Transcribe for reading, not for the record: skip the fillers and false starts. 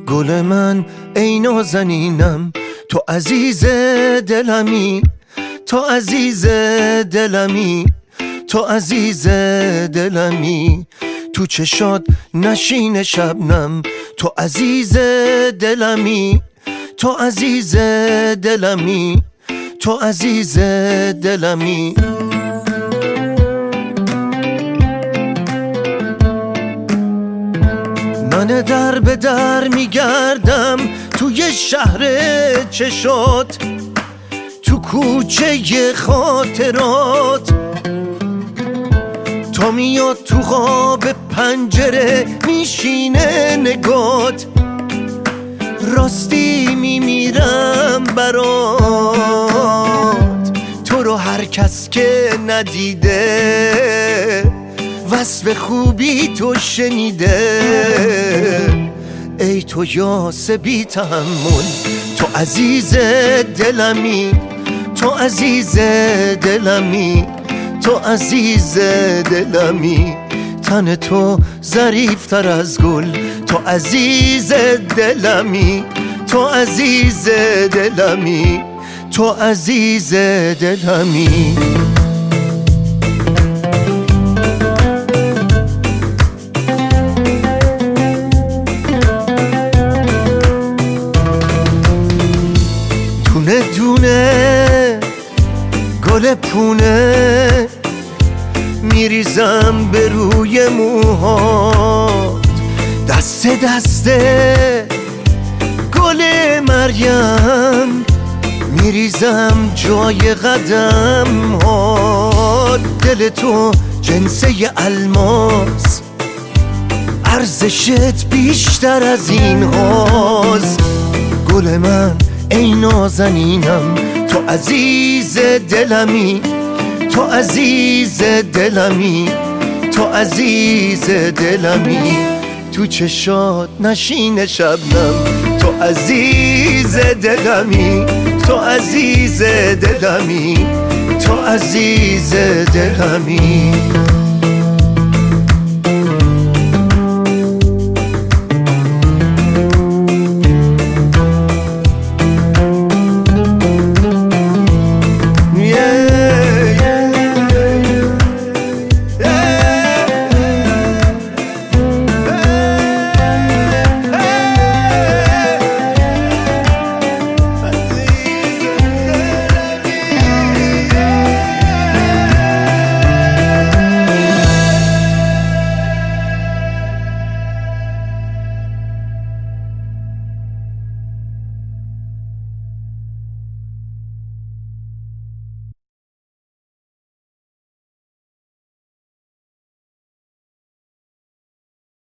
گل من ای نازنینم، تو عزیز دلمی، تو عزیز دلمی، تو عزیز دلمی، تو چشات نشین شبنم، تو عزیز دلمی، تو عزیز دلمی، تو عزیز دلمی. من در به در میگردم توی شهر چشات، تو کوچه خاطرات، تا میاد تو خواب پنجره میشینه نگات، راستی میمیرم برات، تو رو هر کس که ندیده وصف خوبی تو شنیده. ای تو یاس بی تحمل، تو عزیز دلمی، تو عزیز دلمی، تو عزیز دلمی، تن تو ظریف تر از گل، تو عزیز دلمی، تو عزیز دلمی، تو عزیز دلمی. دونه دونه گل پونه میریزم به روی موهات، دسته دسته گل مریم میریزم جای قدم ها. دل تو جنسه الماس، ارزشت بیشتر از این هاست. گل من ای نازنینم، تو عزیز دلمی، تو عزیز دلمی، تو عزیز دلمی، تو چشات نشین شبنم، تو عزیز دلمی، تو عزیز دلمی، تو عزیز دلمی.